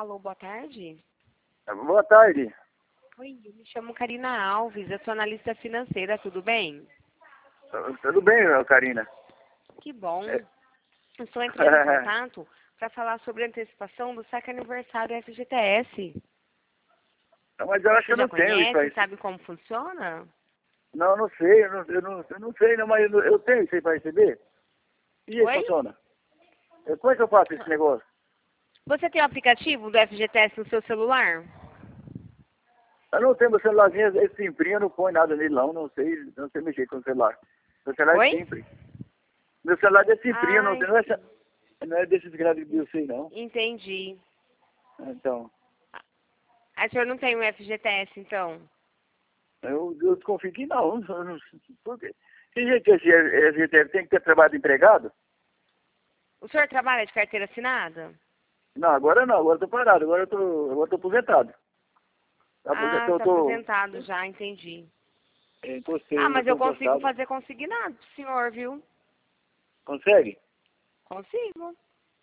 Alô, boa tarde. Boa tarde. Oi, eu me chamo Karina Alves, eu sou analista financeira, tudo bem? Tudo bem, Karina? Que bom. É. Eu estou entrando em contato para falar sobre a antecipação do saque aniversário FGTS. Mas eu acho que Você eu já não tenho isso conhece, aí. sabe como funciona? Não, eu não sei, eu não sei, não, mas eu tenho isso aí para receber. E aí, Oi? funciona? Como é que eu faço esse negócio? Você tem o aplicativo do FGTS no seu celular? Eu não tenho meu celularzinho, esse simples, eu não ponho nada nele não sei mexer com o celular. Meu celular é Oi? simples. Meu celular é simples, Ah, não é desses grandes que eu sei não. entendi. Então, Aí o senhor não tem o FGTS, então? eu desconfio que não. Por quê? Se gente, esse tem que ter trabalho de empregado? O senhor trabalha de carteira assinada? Não, agora não, agora eu tô parado, agora eu tô aposentado. Ah, Eu está tô, aposentado já, entendi. encostei, Ah, eu mas tô eu consigo encostado. fazer consignado pro senhor, viu? Consegue? Consigo.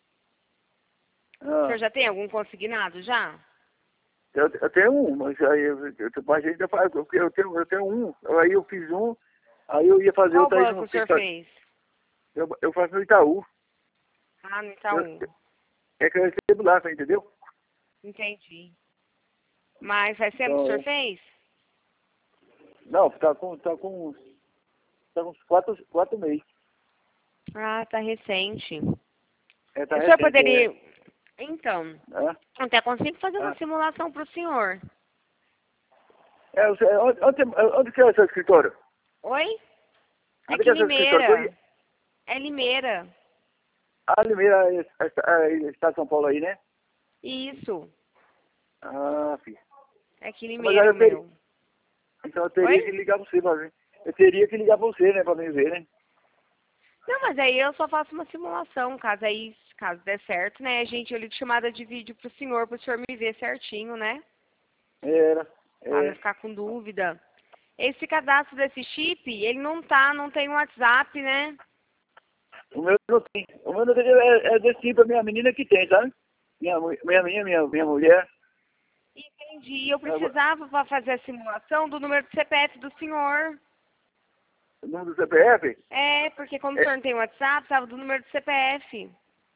O Ah, senhor já tem algum consignado já? eu tenho um, mas aí mas ainda faz, porque eu tenho um, aí eu fiz um, aí eu ia fazer Qual outro aí banco no o senhor escritório. fez? Eu faço no Itaú. Ah, no Eu- Itaú. É que eu recebo lá, tá, entendeu? Entendi. Mas faz tempo que o Então, senhor fez? não, tá com uns quatro meses. Ah, tá recente. É, tá O senhor recente, poderia... Então, é. eu até consigo fazer uma Ah. simulação pro senhor. Onde que é o seu escritório? Oi? É Onde que que é o seu escritório? Limeira. É Limeira. Limeira, está São Paulo aí, né? Isso. Ah, filho. É que Mas aí Limeira, o eu teria, meu. então eu teria que Oi? ligar você pra ver. Eu teria que ligar pra você, né, pra me ver, né? Não, mas aí eu só faço uma simulação, caso der certo, né? Eu ligo chamada de vídeo pro senhor me ver certinho, né? Era, Pra não é. ficar com dúvida. Esse cadastro desse chip, ele não tem WhatsApp, né? O meu não tem. O meu não tem, é desse tipo, a minha menina que tem, sabe? Minha mulher. Entendi. Eu Agora, precisava para fazer a simulação do número do CPF do senhor. o número do CPF? É, porque como o É, senhor não tem WhatsApp, precisava do número do CPF.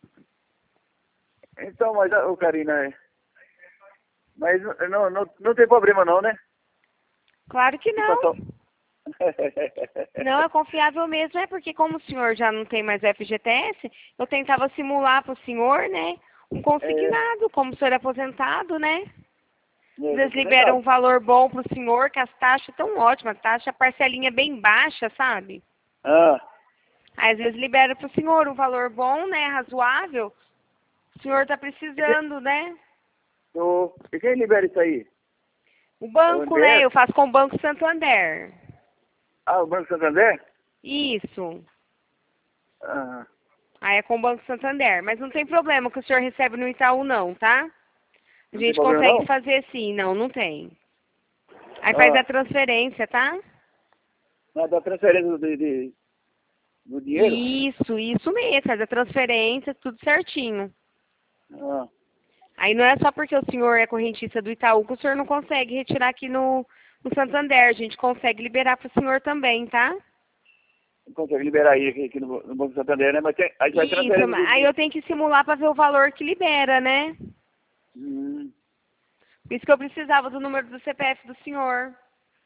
então, mas, ô Karina, mas não tem problema não, né? Claro que não. Situação. Não, é confiável mesmo, é porque como o senhor já não tem mais FGTS, eu tentava simular para o senhor, né, um É, consignado, como o senhor é aposentado, né? tô Eles liberam um aposentado. valor bom para o senhor, que as taxas estão ótimas, a parcelinha bem baixa, sabe? Ah, Aí, às vezes libera para o senhor um valor bom, né, razoável. O senhor está e quem, precisando, né? e quem libera isso aí? O É o banco, né? NPS? Eu faço com o Banco Santander. Ah, o Banco Santander? Isso. Ah, Aí é com o Banco Santander. Mas não tem problema que o senhor recebe no Itaú, não, tá? A não tem gente problema consegue não? fazer sim. Não, não tem. Aí faz a Ah, transferência, tá? da transferência do dinheiro? Isso mesmo. Faz a transferência, tudo certinho. Ah, Aí não é só porque o senhor é correntista do Itaú que o senhor não consegue retirar aqui no Santander. A gente consegue liberar para o senhor também, tá? não consegue liberar aí aqui no Banco Santander, né? Mas aí faz Isso. transferência do Aí dinheiro. eu tenho que simular para ver o valor que libera, né? Hum, Por isso que eu precisava do número do CPF do senhor.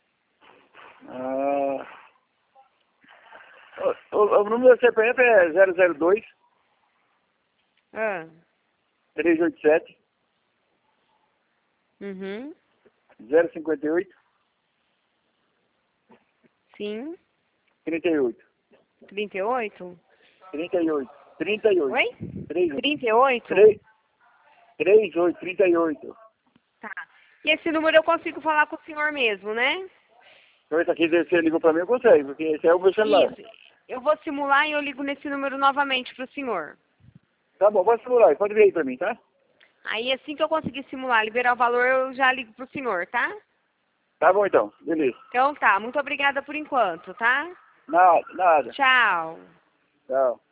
ah, o número do CPF é 002 Ah. 387 Uhum. 058 Sim. 38. 38? 38. 38. Oi? 38? 3, 38, 38. Tá. E esse número eu consigo falar com o senhor mesmo, né? Então esse aqui, você ligou pra mim, eu consigo, porque esse é o meu celular. Isso. Eu vou simular e eu ligo nesse número novamente pro senhor. Tá bom, pode simular, pode vir aí pra mim, tá? Aí assim que eu conseguir simular, liberar o valor, eu já ligo pro senhor, tá? Tá bom então, beleza. Então tá. Muito obrigada por enquanto, tá? Nada, nada. Tchau. Tchau.